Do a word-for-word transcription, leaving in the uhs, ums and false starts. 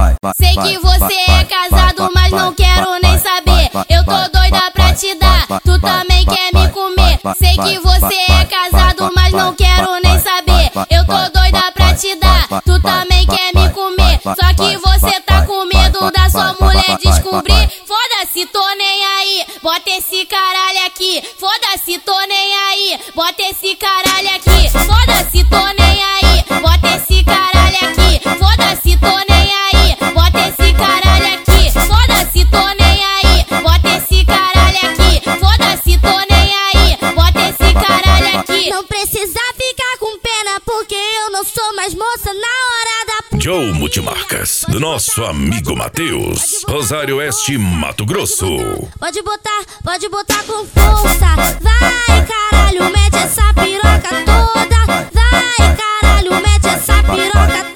Sei que você é casado, mas não quero nem saber. Eu tô doida pra te dar, tu também quer me comer. Sei que você é casado, mas não quero nem saber. Eu tô doida pra te dar, tu também quer me comer. Só que você tá com medo da sua mulher descobrir. Foda-se, tô nem aí, bota esse caralho aqui. Foda-se, tô nem aí, bota esse caralho aqui. Foda-se, tô nem aí, bota esse caralho aqui. Foda-se, tô nem aí, bota esse caralho aqui. Foda-se, tô nem aí, bota esse caralho aqui. Foda-se, tô nem aí, bota esse caralho aqui. Não precisa ficar com pena, porque eu não sou mais moça na hora da... Joe Multimarcas, do nosso amigo Matheus, Rosário Oeste, Mato Grosso. Pode botar, pode botar com força. Vai, caralho, mete essa piroca toda. Vai, caralho, mete essa piroca toda.